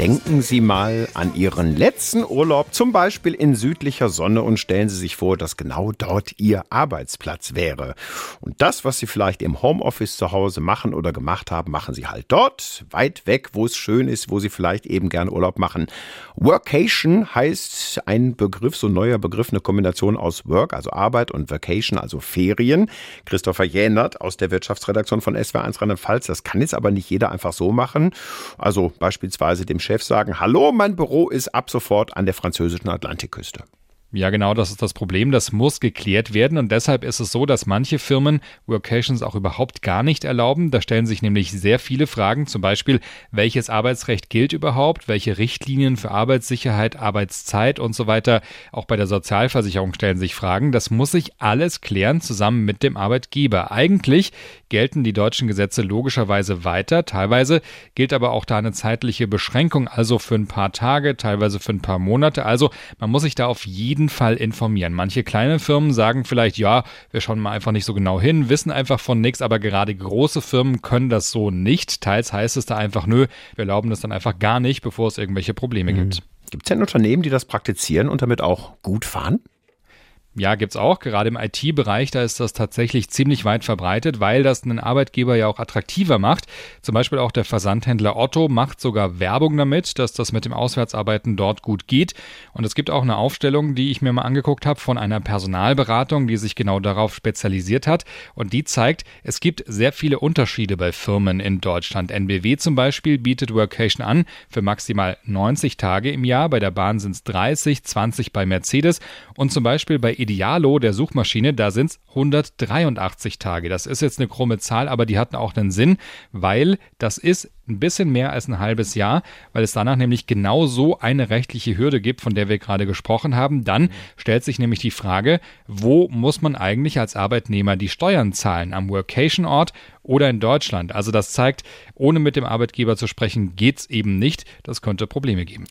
Denken Sie mal an Ihren letzten Urlaub, zum Beispiel in südlicher Sonne, und stellen Sie sich vor, dass genau dort Ihr Arbeitsplatz wäre. Und das, was Sie vielleicht im Homeoffice zu Hause machen oder gemacht haben, machen Sie halt dort, weit weg, wo es schön ist, wo Sie vielleicht eben gerne Urlaub machen. Workation heißt ein Begriff, so ein neuer Begriff, eine Kombination aus Work, also Arbeit, und Vacation, also Ferien. Christopher Jähnert aus der Wirtschaftsredaktion von SWR1 Rheinland-Pfalz, das kann jetzt aber nicht jeder einfach so machen. Also beispielsweise dem Chef sagen: Hallo, mein Büro ist ab sofort an der französischen Atlantikküste. Ja, genau, das ist das Problem. Das muss geklärt werden und deshalb ist es so, dass manche Firmen Workations auch überhaupt gar nicht erlauben. Da stellen sich nämlich sehr viele Fragen, zum Beispiel, welches Arbeitsrecht gilt überhaupt, welche Richtlinien für Arbeitssicherheit, Arbeitszeit und so weiter. Auch bei der Sozialversicherung stellen sich Fragen. Das muss sich alles klären zusammen mit dem Arbeitgeber. Eigentlich gelten die deutschen Gesetze logischerweise weiter. Teilweise gilt aber auch da eine zeitliche Beschränkung, also für ein paar Tage, teilweise für ein paar Monate. Also man muss sich da auf jeden Fall informieren. Manche kleine Firmen sagen vielleicht, ja, wir schauen mal einfach nicht so genau hin, wissen einfach von nichts, aber gerade große Firmen können das so nicht. Teils heißt es da einfach, nö, wir erlauben das dann einfach gar nicht, bevor es irgendwelche Probleme gibt. Gibt es denn Unternehmen, die das praktizieren und damit auch gut fahren? Ja, gibt's auch. Gerade im IT-Bereich, da ist das tatsächlich ziemlich weit verbreitet, weil das einen Arbeitgeber ja auch attraktiver macht. Zum Beispiel auch der Versandhändler Otto macht sogar Werbung damit, dass das mit dem Auswärtsarbeiten dort gut geht. Und es gibt auch eine Aufstellung, die ich mir mal angeguckt habe von einer Personalberatung, die sich genau darauf spezialisiert hat. Und die zeigt, es gibt sehr viele Unterschiede bei Firmen in Deutschland. NBW zum Beispiel bietet Workation an für maximal 90 Tage im Jahr. Bei der Bahn sind es 30, 20 bei Mercedes und zum Beispiel bei Idealo, der Suchmaschine, da sind es 183 Tage. Das ist jetzt eine krumme Zahl, aber die hatten auch einen Sinn, weil das ist ein bisschen mehr als ein halbes Jahr, weil es danach nämlich genau so eine rechtliche Hürde gibt, von der wir gerade gesprochen haben. Dann stellt sich nämlich die Frage, wo muss man eigentlich als Arbeitnehmer die Steuern zahlen? Am Workation-Ort oder in Deutschland? Also das zeigt, ohne mit dem Arbeitgeber zu sprechen, geht's eben nicht. Das könnte Probleme geben.